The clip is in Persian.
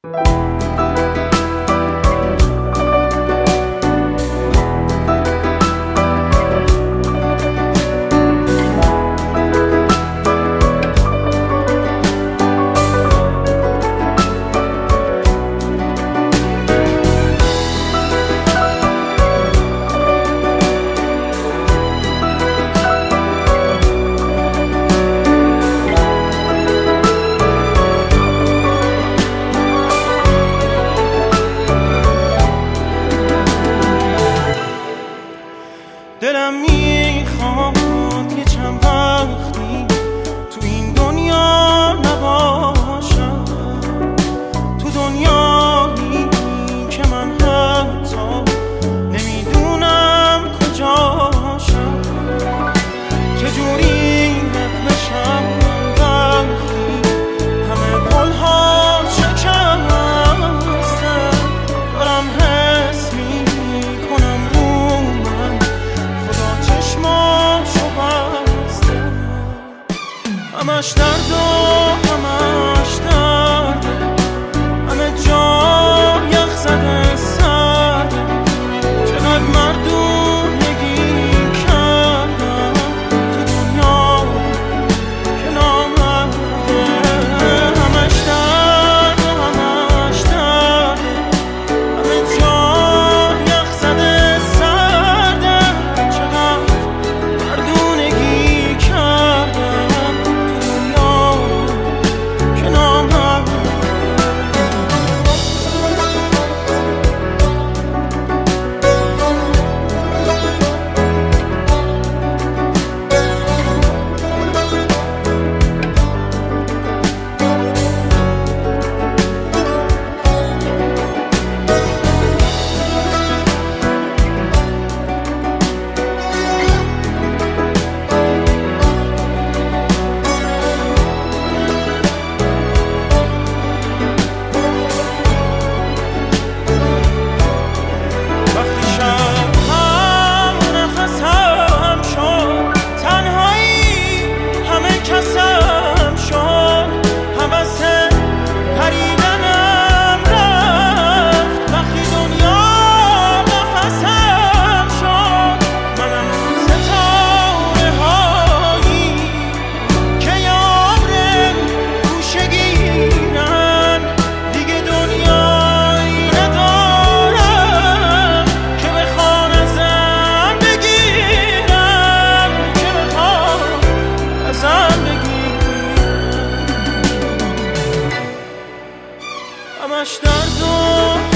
دلم میخواد یه چند وقتی تو این دنیا نباشم، تو دنیایی که من حتی نمیدونم کجاشم، چجوری رد بشم وقتی همه پلها شکستن. دارم حس میکنم رو من خدا چشماشو بسته، همش درد و همش درد، همه جا یخ زده سرد. چقدر مردونگی کردم تو دنیا که نامرده، همش درد و همش درد، همه جا یخ زده سرده. چقدر مردونگی کردم تو دنیا که نامرده. وقتی شب هم نفسم شد، تنهایی همه کسم شد، حوث پریدنم رفت. وقتی دنیا نفسم شد، منم ستاره هایی که یارم گوشه گیرن. دیگه دنیایی ندارم که بخوان ازم بگیرم، که بخوان ازم بگیرم. همش درد و